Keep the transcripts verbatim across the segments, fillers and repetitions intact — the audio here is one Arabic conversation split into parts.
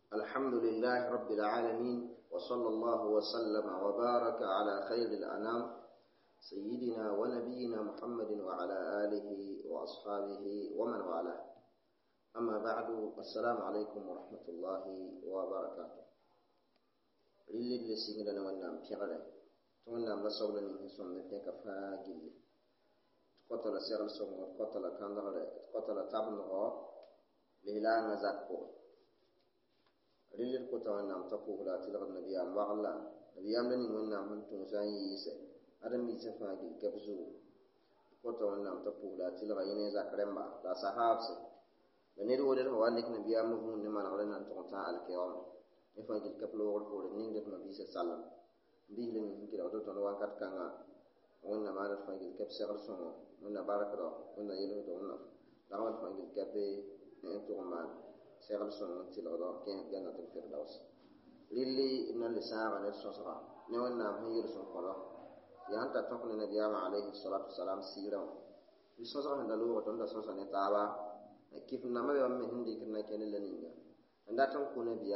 الحمد لله رب العالمين، وصلى الله وسلم وبارك على خير الأنام سيدنا ونبينا محمد وعلى آله وأصحابه ومن والاه. أما بعد، السلام عليكم ورحمة الله وبركاته. ريلي لسيغنا ونام بيغلا تونام لا سوغلا ني سون نتي كفا جيلي تقتل سيرل سون تقتل كاندغلا تقتل تابنغو ليلا نزاكو ريلي كوتا ونام تقو لا تلغ النبي ام واغلا نبي ام لني ونام من تونسان ييسه ادم ييسه فاغي كبزو كوتا ونام تقو لا تلغ يني زاكرمبا لا صحابس بنير ودر هو انك نبي ام مون نما نغلا نتونتا الكيوم efangil kaplo wor ko ning def nabi sallam bi len ngi do to no wakat kanga wonna ma da fangil kap segal songo wonna baraka do wonna yelo do wonna da won fangil kape en to man segal songo ti lo do ken ganna to firdaus lilli inna lisara ne sosra ne wonna ma yelo son ko do yanta to ko nabi alayhi salatu wassalam sira bi sosra handa lo to da sosa ne taaba kif na ma be me hindi kinna ken leninga anda ton ko nabi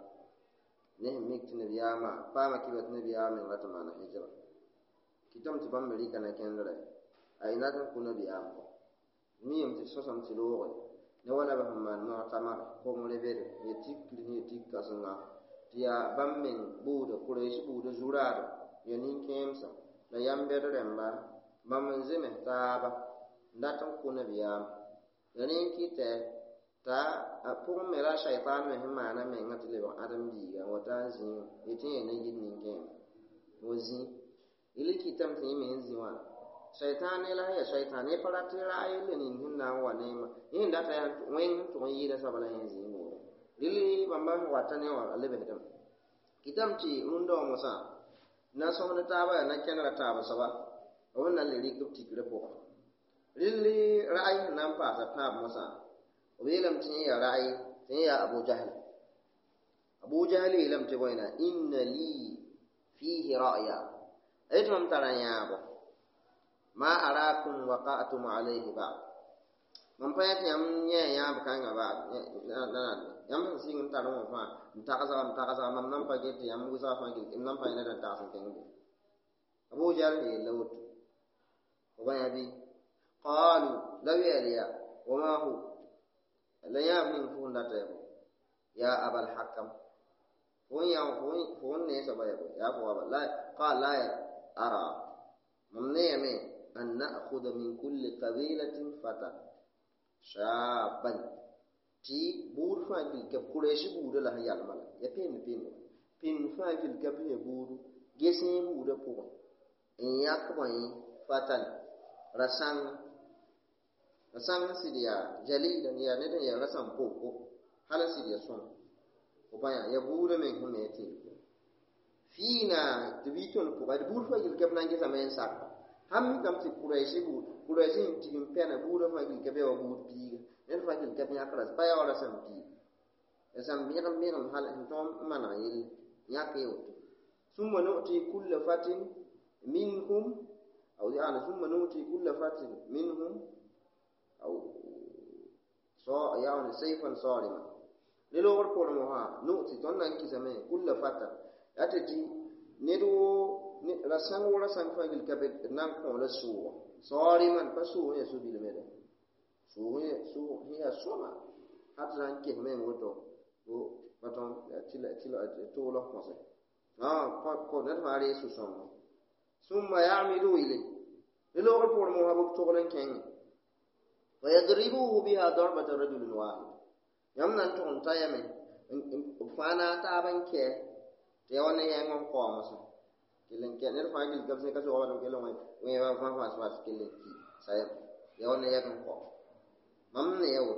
ne mikti nabiyama fama kibat nabiyama min rata mana hijra kitam ti bam meri kana kendra ay na tan kuna biyama miyam ti sosam ti loore ne wala ba man mu'tamar ko mo lebere yetik ni yetik kasanga tiya bam men buuda kureshi buuda zurado yanin kemsa la yambere remba bam zeme taaba ndatan kuna biyama yanin kite ta apur mera shaytan me himana me ngati le adam biga wata zin yete ne yin ningen wozi ile kitam tin me nziwa shaytan ne la ya shaytan ne parati la ile nin hinna wa ne ma yin data ya wen to yi da sabala yin zin mo ile bamba wata ne wa lebe dam kitam ti mundo musa na so na taba na kenra taba saba wannan le rikupti grepo ile ra'ayi nan pa ta pa musa ويلم تنيا رأي تنيا أبو جهل أبو جهل لم تبينا إن لي فيه رأيا أيتم ترى يا أبو ما أراكم وقعتم عليه بعد من فايت يم يا يا بكان بعد يم سين ترى ما فا متكاسا متكاسا من نم فايت يم غزا فايت يم نم فايت ندا تاسن كينغ أبو جهل لوت وبيا بي قالوا لو يا وما هو لا يامن فون داتيبو يا ابا الحكم فون يا فون فون ني سبايبو يا فوا لا قال لا ارى ممنيمه ان ناخذ من كل قبيله فتى شابا تي بور فاجل كب قريش بور لا يالمال يا بين بين بين فاجل كب بور جسم بور بو ان يكبن فتى رسان rasang sidia jali dan ya ne ya rasam poko hala sidia son opaya ya bure men humeti fina tibitol ko bad bur fa gil kebna ngi samen sak ham kam ti kuraishi bu kuraishi ti pena bure fa gil kebe wa bur pi ne fa gil kebna kras pa ya wala sam pi esam mi ram mi ram hal entom mana yil yake yo summa nuti kullu fatin minhum aw ya summa nuti kullu fatin minhum أو صا يعني سيفا صارما للور كورمها نؤتي تونن كيسمه كل فتى أتتي ندو رسان ولا سان فاجل كبد نام كون لسوا صارما فسوا هي سبيل ماذا سوا هي سوا هي سوما حتى لان كيه من وتو و بتون تلا تلا تولا خمسة آه كون نتماري سوسون ثم يعملوا إليه للور كورمها بكتورن كين ويضربوه بها ضربة رجل واحد يمنا تون تايمن فانا تابن كي تيوانا يانغون قوامسا كيلن كي نرفع جل قبسي كسو وادم كيلون ويوا فان فاس فاس كيلن كي سايب يوانا يانغون قوام ممن يوت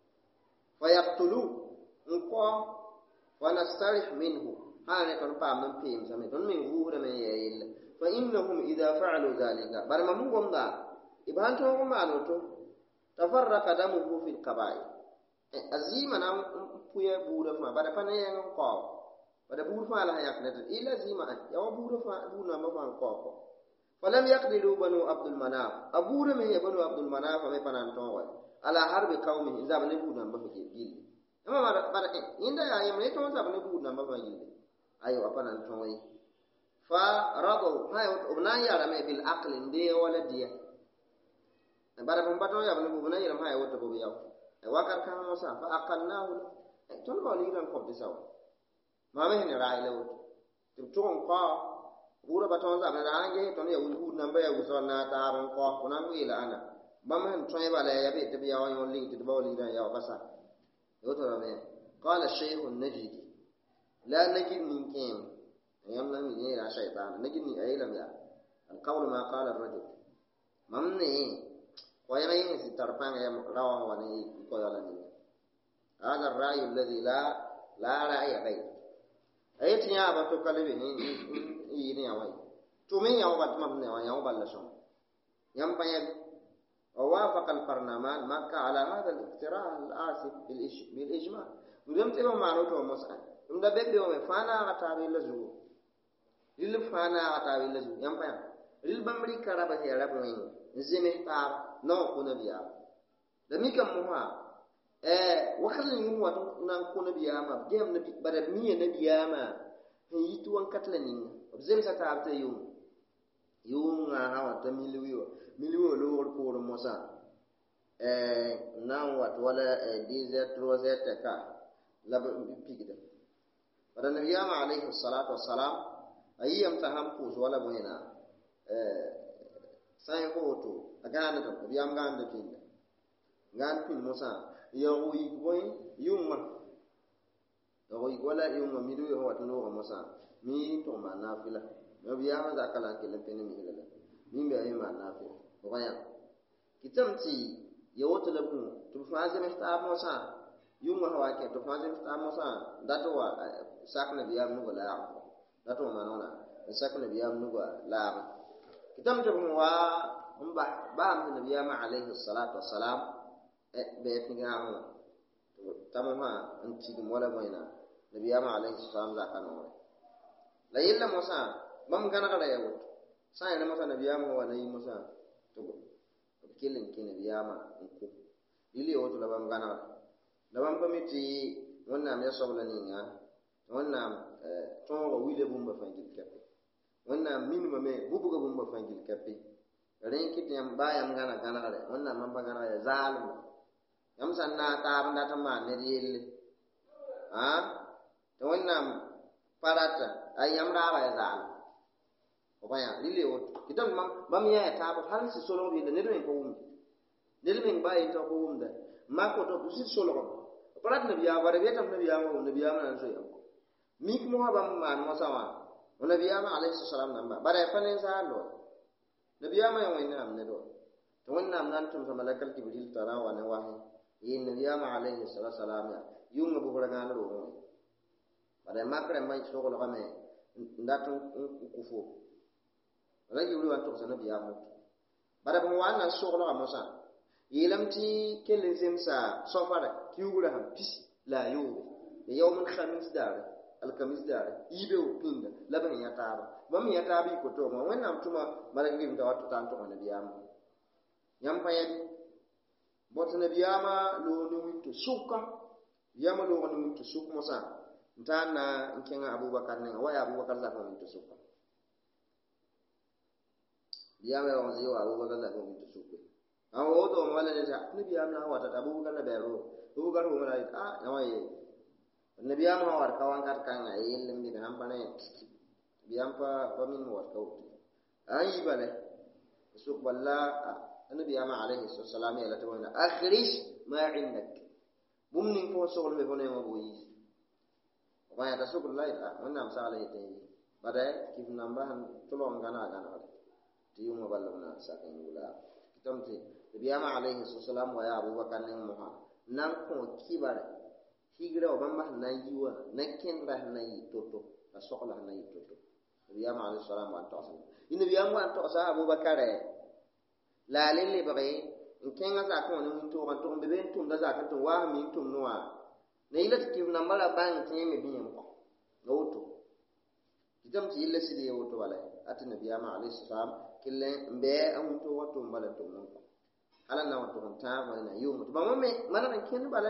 فيقتلوه نقوام ونسترح منه هانا كن بام من بيم سمي تون من وور من ييل فإنهم إذا فعلوا ذلك برما مغم دا إبهانتهم مانوتو تفرق دمه في القبائل azima na puya bura fa bada pana yang ko bada bura fa la yaknet ila zima ya wa bura fa buna ma fa ko ko falam yaqdiru banu abdul manaf abura me banu abdul manaf me panan to wa ala harbi qaumi iza bani buna ma fa gil amma mara bara inda ya yamre to sa bane bu nan ba ba yi ayo apana to yi fa radu ha ubna ya rame bil aql inde wala dia bara bum bato ya bane bu na ya ma ya wota bo ya wakar kan musa fa aqalnahu ton ba ni ran ko bisaw ma me ne rai le to ton ko bura baton sa na ange ton ya wudu nan ba ya wuso na ta ron ko kunan wi la ana ba man ton ba la ya be te biya wa li te ba li da ya basa yo to me qala shaykh an-najdi la najid min kim yam na mi ne ra shaytan najid ni ayla ya al-qawl ma qala ar-rajul mamni ko ya yin si tarpanga ya rawan wa ni ko ya la ni hada ar-ra'y alladhi la la ra'ya ghayr ayati ya ba to kalbe ni yini awai to min yawo bat mam ne yawo balla son yam payal ووافق البرلمان مكة على هذا الاقتراح الآسف بالإجماع ولم تبقى معروفة ومسألة ثم ده بيبي ومن فانا غتابي لزو لل فانا غتابي لزو يم پيا لل بمري كرابة هي ربوين زمه تار نو كنا بيا دمي كم مها eh wakal ni mu wato nan kuna biya ma gem na bara miye na biya ma yi tuwan katla ni zem sa ta ta yum yum nga hawa ta miliyo miliyo lo wor ko mosa eh nan wat wala dz rosette ka lab pigida bara nabiya ma alayhi salatu wassalam ayyam taham ko wala boyna eh sai ko to agana to biyam ganda pinda ngan pin mosa yawi boy yumma yawi wala yumma midu yo wat no mosa mi to manafila no biya ma da kala ke lepene mi hilala mi be ay manafila ko baya kitamti yawoto labu to faze mi sta mosa yumma hawa ke to faze mi sta mosa dato wa sakna biya mu wala dato manona sakna biya mu wala kitamti wa umba ba mu nabiya ma alayhi salatu wassalam be tinga ho tamama anti mola moina nabiya ma alayhi salam za kanu la yilla musa bam gana kada yawo sai na musa nabiya ma wa nayi musa to kilin kin nabiya ma ko ili wato la bam gana da bam komiti wannan me sobla ni nga wannan to wa wile bumba fangil kappe wannan minimum me bubuga bumba fangil kappe ren kitam bayam gana gana kada wannan man bagana ya zalim yam sanna ta banda ta ma ne yelle ha to wannan parata ay yam ra ba zal ko baya lile wot kitam mam bam ya ta ba hal si solo bi ne ne ko wum ne le ba yi to ko wum da ma ko to si solo ko parat ne biya bare betam ne biya mo ne biya ma nan so yam mi ko mo ba ma no sawa ne biya ma alayhi salam nan ba bare fa ne sa lo ne biya ma yo ne am ne do to wannan nan tum sa malakal jibril tarawa ne wahi yin nabiya ma alayhi salatu wassalam yunga bu ragana ro bare makre mai so ko lame ndatu kufu ragi wi wanto sa nabiya mu bare bu wana so ko lama sa yilamti kelen zemsa sofara kiwura ham pis la yu yawmul khamis dare al khamis dare ibe o pinda laban ya taba bam ya tabi ko to ma wannan tuma maragi nda wato tanto nabiya mu yam payadi bota nabiyama lo ni wito suka yama lo ni wito suka mosa ntana nkenga abubakar ne waya abubakar za ko wito suka biyama wa ziwa abubakar za ko wito suka awo do mala ne ta nabiyama wa ta abubakar na bero abubakar ko mala ah nawaye nabiyama wa kawan kat kan ay limbi na hampane biyampa bamin wa kawti ayi bale suk walla النبي أما عليه الصلاة والسلام يلا تقولنا أخرج ما عندك بمن فوق شغل بهنا مبويس وما يتسوق الله إلا وانا مسألة يتهي بدأ كيف نمبرهم طلعوا غنا غنا تيوم بلغنا ساكن ولا كتمتي النبي أما عليه الصلاة والسلام ويا أبو بكر نمها نكون كبار هيجرا وبما نيجوا نكين راه نيجي توتو السوق راه نيجي توتو النبي أما عليه الصلاة والسلام وانتوصل النبي أما وانتوصل أبو بكر la lele bare nkenga za ko ni to kan to be ben tum da za ka to wa mi tum noa ne ila ti na mala ban tin me bin ko noto idam ti illa sidi woto wala ati nabi ama alayhi salam kille mbe am to wato mala to non ala na wato ta ba na yum to ba me mana kan ken bala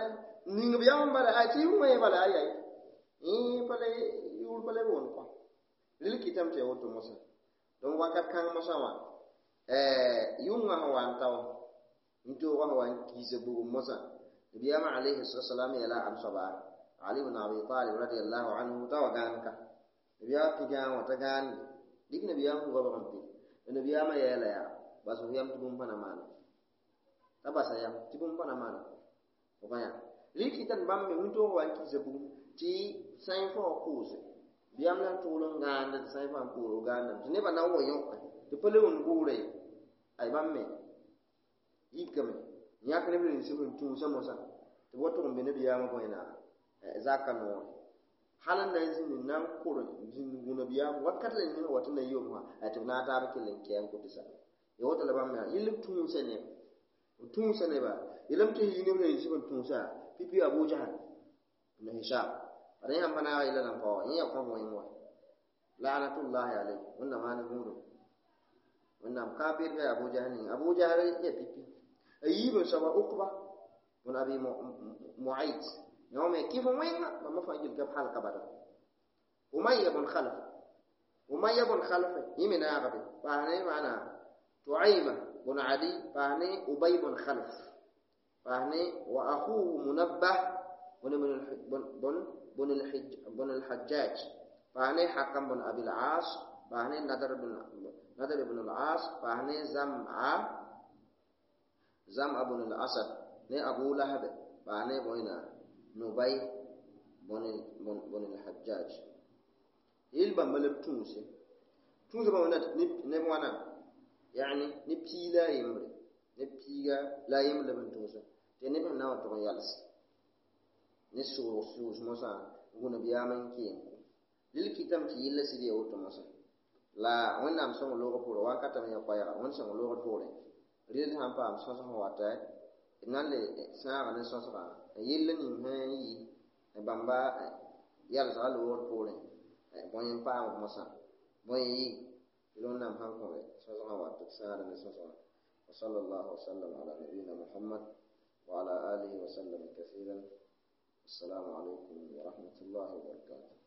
ning biyam bala ay ti mo e bala ay ay e pale yul pale won ko lil kitam te woto mosa don wakat kan mosa wa eh yunga hawan taw nto wa hawan kise bu mosa biyam alayhi salam ya la am saba ali ibn abi talib radiyallahu anhu taw ganka biyam ki gan wata gan dik na biyam ko ba ko na biyam ya la ya basu yam tubum pana mana tabasa yam tubum pana mana ko baya likitan bamme hunto wa kise bu ti sain fo kuuse biyam lan tulun ganda sain fa kuro ganda ne ba na wo yo to pele on gure ay bamme yikame nyakre bi ni sibun tu sa mosa to woto on be ne biyam ko ina zakano halan da zin nan kuro zin guna biyam wakat len ni wata na yo ma ay to na ta ba kilen kiyan ko tisa yo woto la bamme yilim tu se ne tu se ne ba yilim to yini ne sibun tu sa pipi Abu Jahal na Hisham ada yang mana ila nan ko yin ya ko mo yin wa la'natullah alayhi wannan ma ne mudu wannan kafir ga Abu Jahal Abu Jahal ya pipi ayiba saba uqba wa abi mu'ayt yawma kifu wayna ma mafajil gab hal kabara umayya bin khalaf umayya bin khalaf yimina gabi fa ne mana tu'ayma bin adi fa ne ubay bin khalaf فهني وأخوه منبه بن بن بن بن الحج بن الحجاج فهني حكم بن أبي العاص فهني نذر بن نذر بن العاص فهني زمعة زمعة بن الأسد ني أبو لهب فهني بوينا نبي بن بن بن الحجاج يلبا ملب تونسي تونسي بونا نبوانا يعني نبتيلا يمري نبتيلا لا يملب تونسي tene ba na to yals ne so so mosa guna biya man ki lil kitam ti yilla sidi o to mosa la wonnam so lo ko poro wa kata me ko ya won so lo ko pore ril ham pa am so so wata nan le sa ga ne so so ba yilla ni he yi e bamba yal sa lo ko pore e bon pa mosa bon yi lo nam han ko so so wata sa ga ne so so sallallahu alaihi wasallam ala nabiyina muhammad وعلى آله وسلم كثيرا. السلام عليكم ورحمة الله وبركاته.